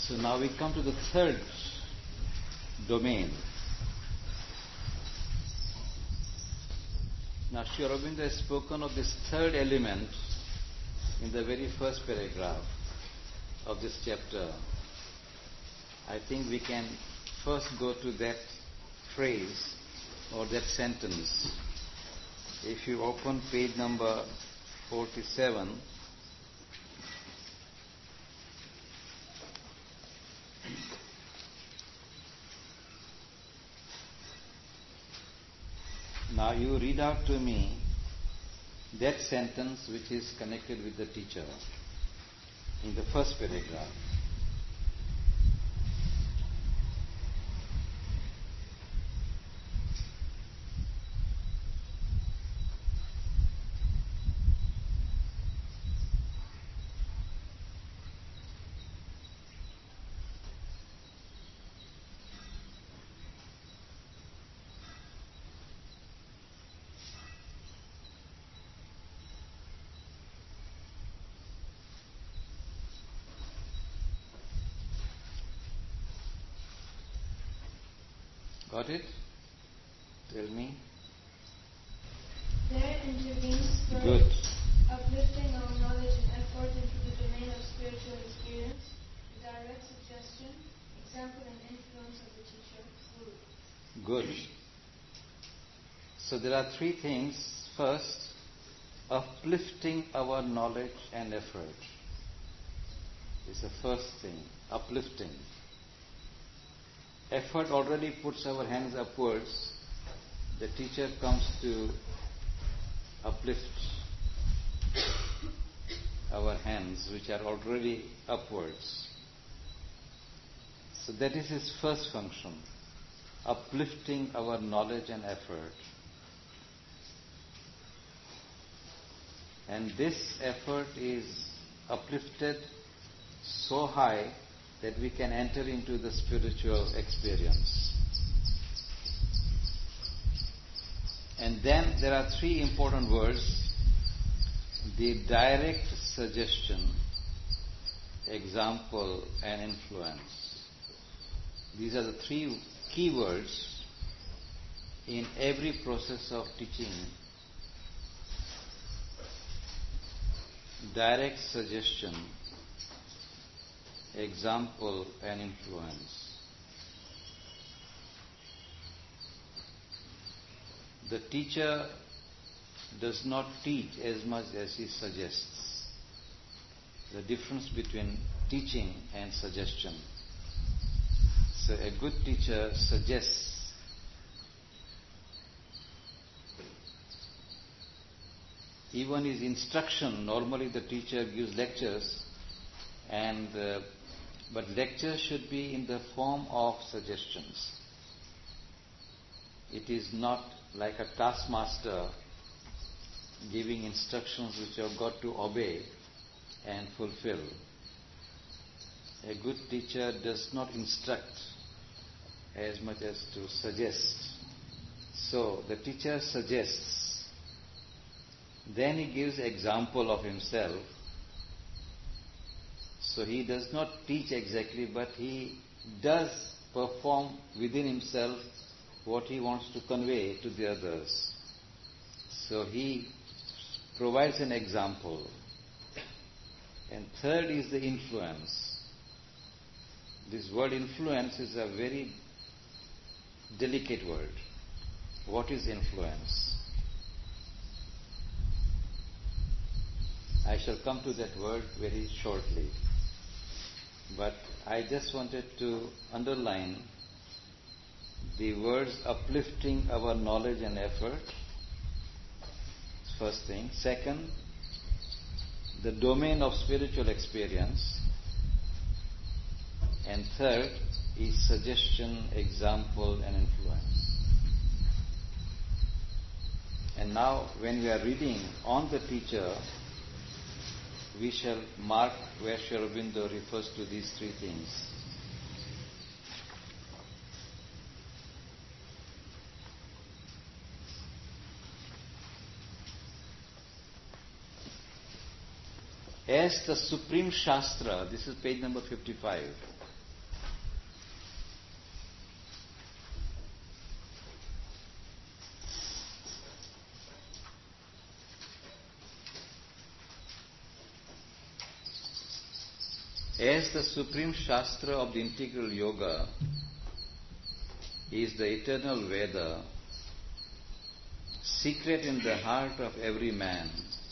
So now we come to the third domain. Now Sri Aurobindo has spoken of this third element in the very first paragraph of this chapter. I think we can first go to that phrase or that sentence. If you open page number 47, now you read out to me that sentence which is connected with the teacher in the first paragraph. Got it? Tell me. There intervenes first Good. uplifting our knowledge and effort into the domain of spiritual experience, the direct suggestion, example and influence of the teacher, Guru. Good. So there are three things. First, uplifting our knowledge and effort is the first thing. Uplifting. Effort already puts our hands upwards. The teacher comes to uplift our hands, which are already upwards. So that is his first function, uplifting our knowledge and effort. And this effort is uplifted so high that we can enter into the spiritual experience. And then there are three important words: the direct suggestion, example and influence. These are the three key words in every process of teaching. Direct suggestion, example and influence. The teacher does not teach as much as he suggests. The difference between teaching and suggestion. So a good teacher suggests. Even his instruction, normally the teacher gives lectures, but lecture should be in the form of suggestions. It is not like a taskmaster giving instructions which you have got to obey and fulfill. A good teacher does not instruct as much as to suggest. So the teacher suggests, then he gives example of himself. So he does not teach exactly, but he does perform within himself what he wants to convey to the others. So he provides an example. And third is the influence. This word influence is a very delicate word. What is influence? I shall come to that word very shortly. But I just wanted to underline the words uplifting our knowledge and effort. First thing. Second, the domain of spiritual experience. And third is suggestion, example and influence. And now when we are reading on the teacher, we shall mark where Sri Aurobindo refers to these three things. As the Supreme Shastra, this is page number 55, As the supreme Shastra of the integral yoga is the eternal Veda, secret in the heart of every man,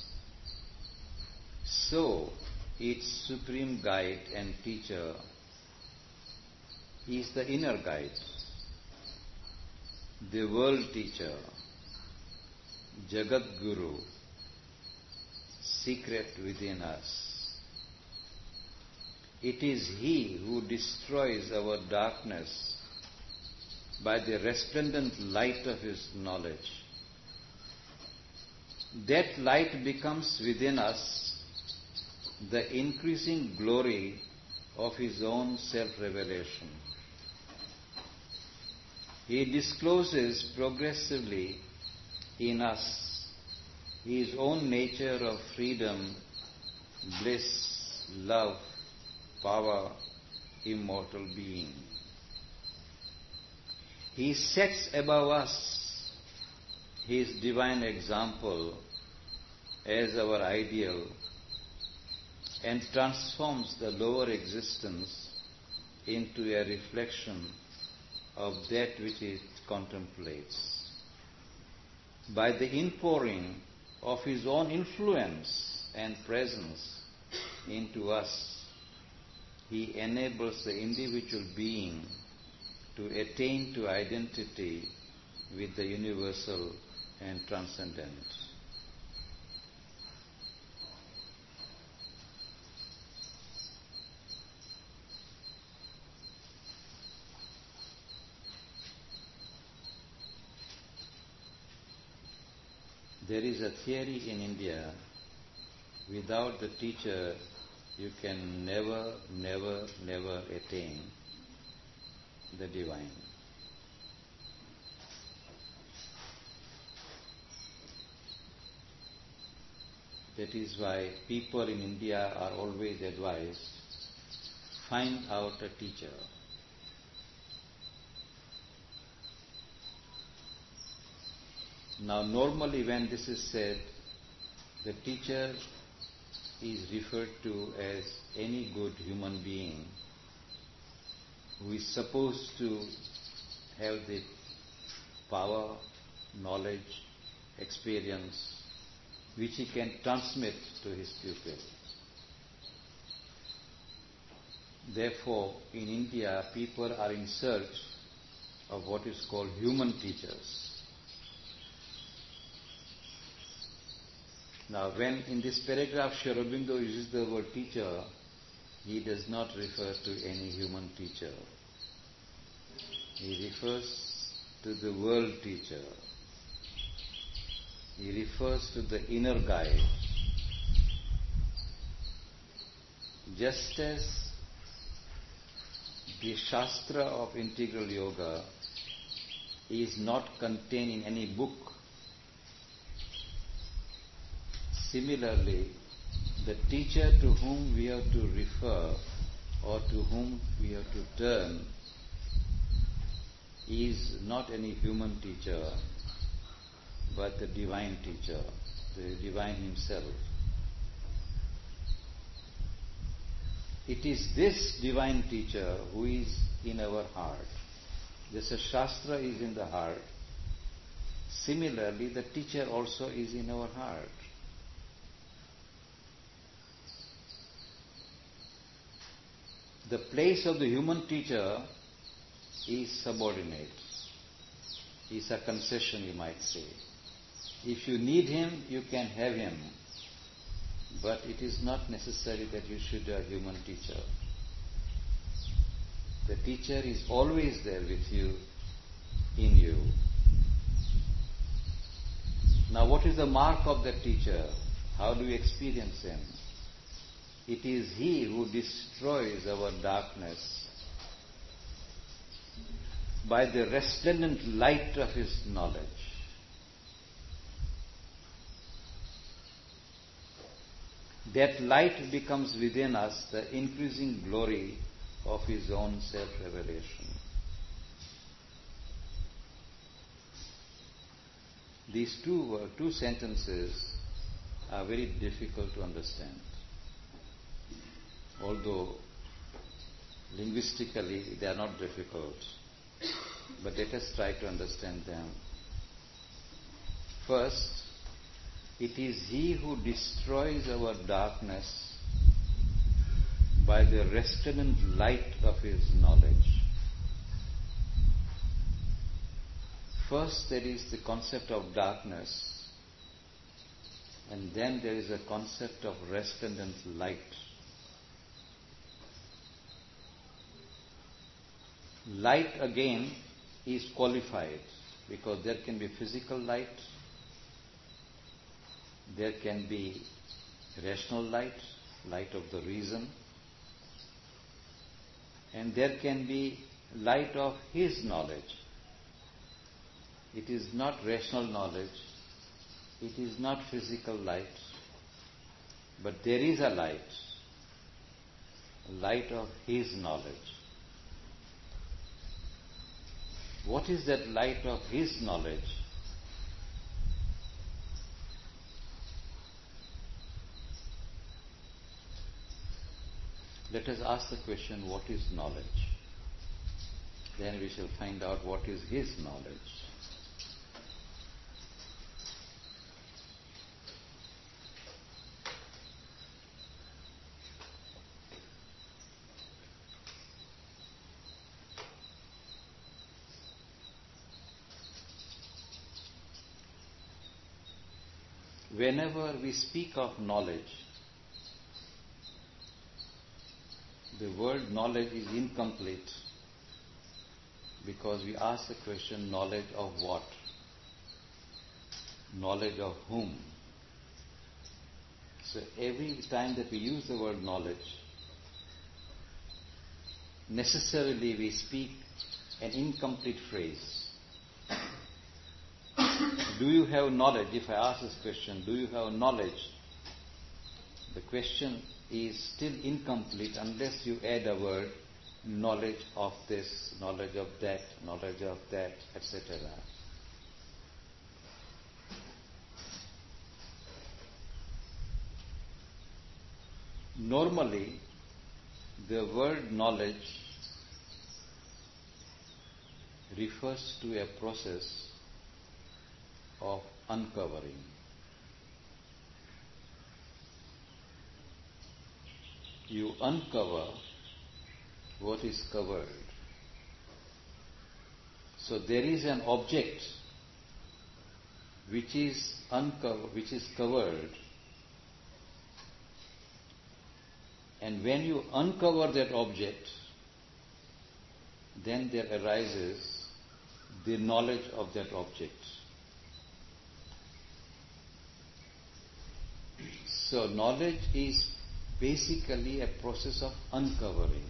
so its supreme guide and teacher is the inner guide, the world teacher, Jagat Guru, secret within us. It is he who destroys our darkness by the resplendent light of his knowledge. That light becomes within us the increasing glory of his own self-revelation. He discloses progressively in us his own nature of freedom, bliss, love, power, immortal being. He sets above us his divine example as our ideal and transforms the lower existence into a reflection of that which it contemplates. By the inpouring of his own influence and presence into us, he enables the individual being to attain to identity with the universal and transcendent. There is a theory in India, without the teacher you can never attain the divine. That is why people in India are always advised, find out a teacher. Now normally when this is said, the teacher is referred to as any good human being who is supposed to have the power, knowledge, experience which he can transmit to his pupil. Therefore, in India, people are in search of what is called human teachers. Now, when in this paragraph Sri Aurobindo uses the word teacher, he does not refer to any human teacher. He refers to the world teacher. He refers to the inner guide. Just as the Shastra of integral yoga is not contained in any book, similarly, the teacher to whom we have to refer or to whom we have to turn is not any human teacher, but the divine teacher, the divine himself. It is this divine teacher who is in our heart. Just as Shastra is in the heart, similarly the teacher also is in our heart. The place of the human teacher is subordinate, is a concession, you might say. If you need him, you can have him, but it is not necessary that you should have a human teacher. The teacher is always there with you, in you. Now what is the mark of the teacher? How do we experience him? It is he who destroys our darkness by the resplendent light of his knowledge. That light becomes within us the increasing glory of his own self-revelation. These two sentences are very difficult to understand. Although Linguistically, they are not difficult, but let us try to understand them. First, it is He who destroys our darkness by the resplendent light of His knowledge. First, there is the concept of darkness, and then there is a concept of resplendent light. Light again is qualified because there can be physical light, there can be rational light, light of the reason, and there can be light of His knowledge. It is not rational knowledge, it is not physical light, but there is a light of His knowledge. What is that light of His knowledge? Let us ask the question, what is knowledge? Then we shall find out what is His knowledge. Whenever we speak of knowledge, the word knowledge is incomplete because we ask the question, knowledge of what? Knowledge of whom? So every time that we use the word knowledge, necessarily we speak an incomplete phrase. Do you have knowledge? If I ask this question, do you have knowledge? The question is still incomplete unless you add a word, knowledge of this, knowledge of that, etc. Normally, the word knowledge refers to a process of uncovering. You uncover what is covered. So there is an object which is covered, and when you uncover that object, then there arises the knowledge of that object. So knowledge is basically a process of uncovering.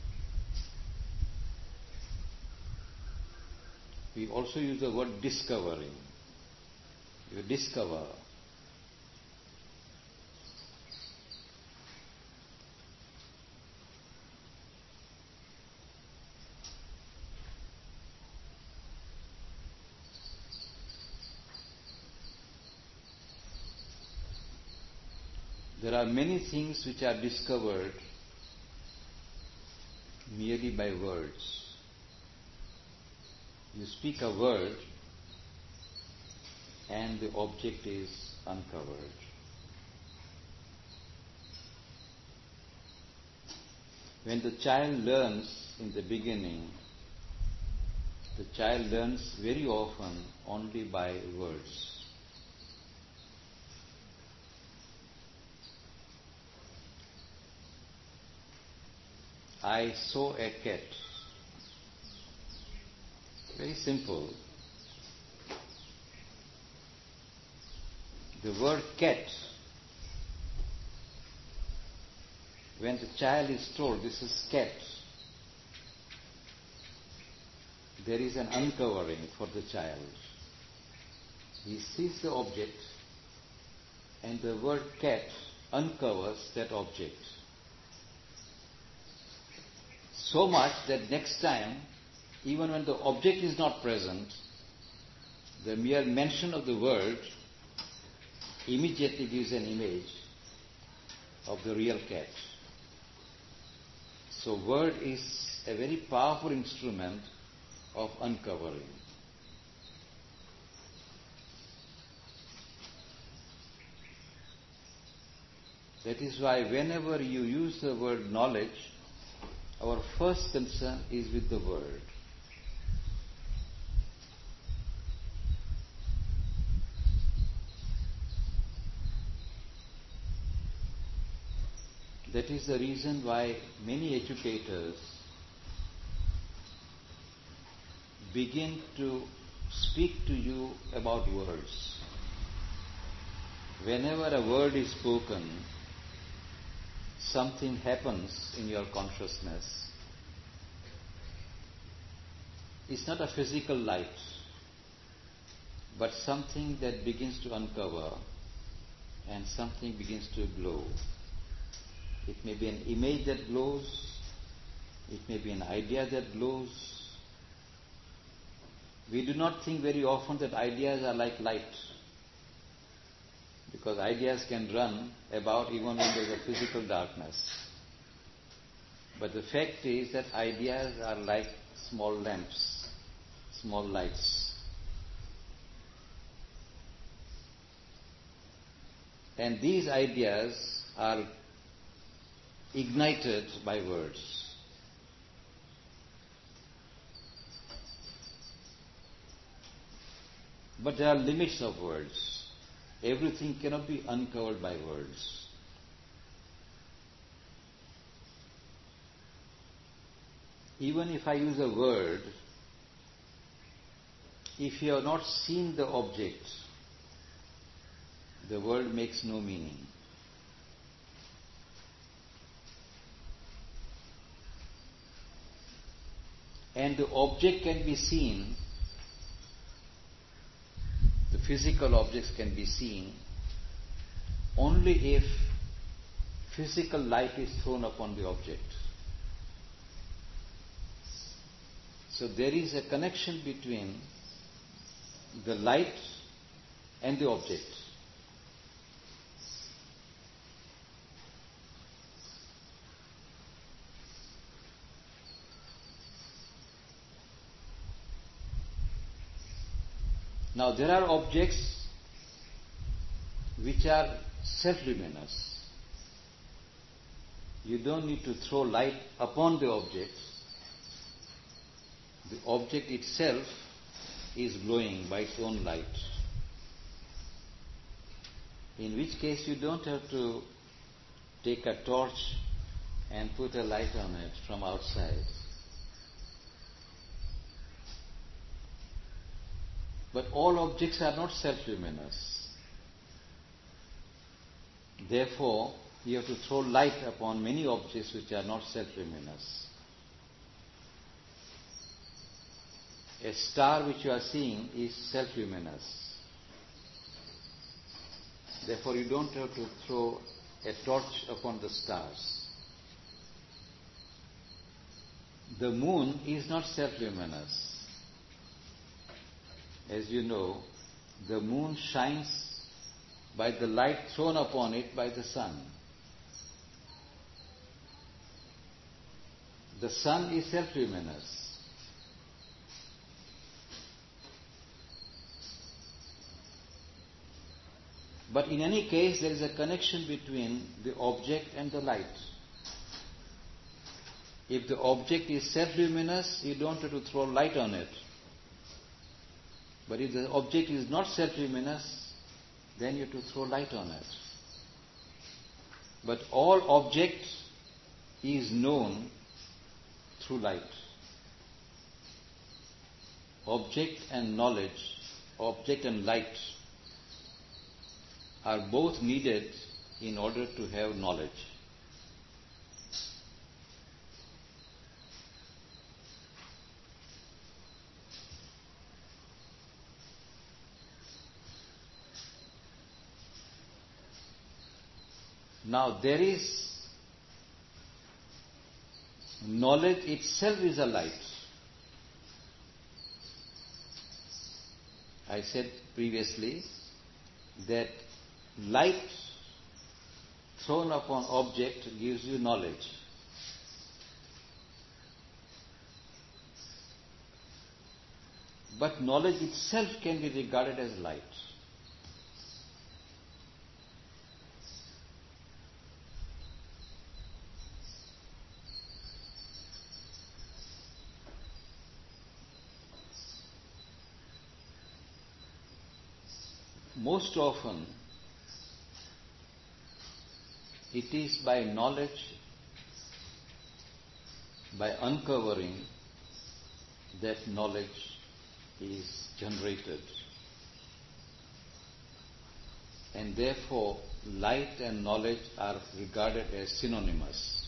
We also use the word discovering. You discover. There are many things which are discovered merely by words. You speak a word and the object is uncovered. When the child learns in the beginning, the child learns very often only by words. I saw a cat. Very simple. The word cat, when the child is told this is cat, there is an uncovering for the child. He sees the object and the word cat uncovers that object. So much that next time, even when the object is not present, the mere mention of the word immediately gives an image of the real cat. So word is a very powerful instrument of uncovering. That is why whenever you use the word knowledge, our first concern is with the word. That is the reason why many educators begin to speak to you about words. Whenever a word is spoken, something happens in your consciousness. It's not a physical light, but something that begins to uncover and something begins to glow. It may be an image that glows, it may be an idea that glows. We do not think very often that ideas are like light, because ideas can run about even when there is a physical darkness. But the fact is that ideas are like small lamps, small lights. And these ideas are ignited by words. But there are limits of words. Everything cannot be uncovered by words. Even if I use a word, if you have not seen the object, the word makes no meaning. And the object can be seen, the physical objects can be seen only if physical light is thrown upon the object. So there is a connection between the light and the object. Now there are objects which are self-luminous. You don't need to throw light upon the object. The object itself is glowing by its own light. In which case you don't have to take a torch and put a light on it from outside. But all objects are not self-luminous. Therefore, you have to throw light upon many objects which are not self-luminous. A star which you are seeing is self-luminous. Therefore, you don't have to throw a torch upon the stars. The moon is not self-luminous. As you know, the moon shines by the light thrown upon it by the sun. The sun is self-luminous. But in any case, there is a connection between the object and the light. If the object is self-luminous, you don't have to throw light on it. But if the object is not self-luminous, then you have to throw light on it. But all object is known through light. Object and knowledge, object and light are both needed in order to have knowledge. Now there is knowledge itself is a light. I said previously that light thrown upon object gives you knowledge. But knowledge itself can be regarded as light. Most often, it is by knowledge, by uncovering, that knowledge is generated. And therefore, light and knowledge are regarded as synonymous.